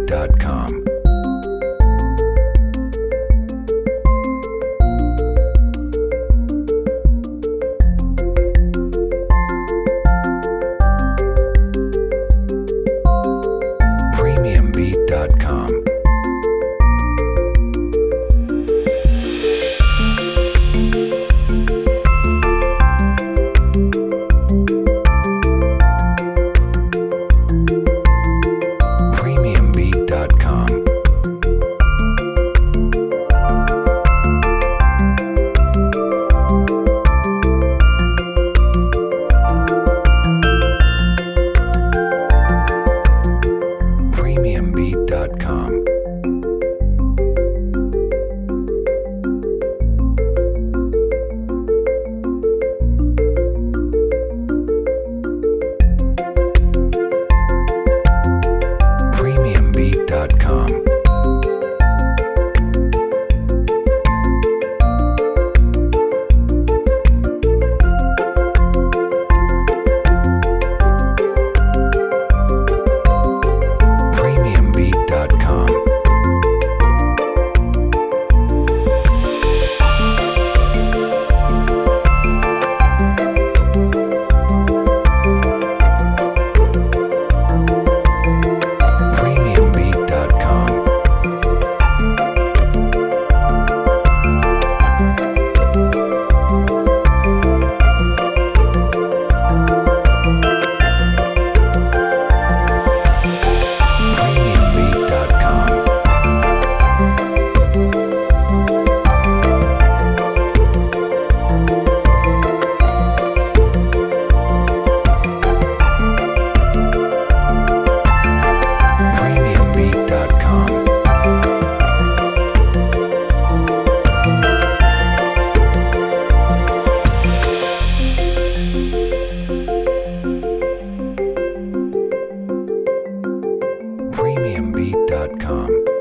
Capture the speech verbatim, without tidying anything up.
dot com. premium beat dot com. premium beat dot com. premium beat dot com. premium beat dot com. premium beat dot com. premium beat dot com. premium beat dot com. premium beat dot com. premium beat dot com.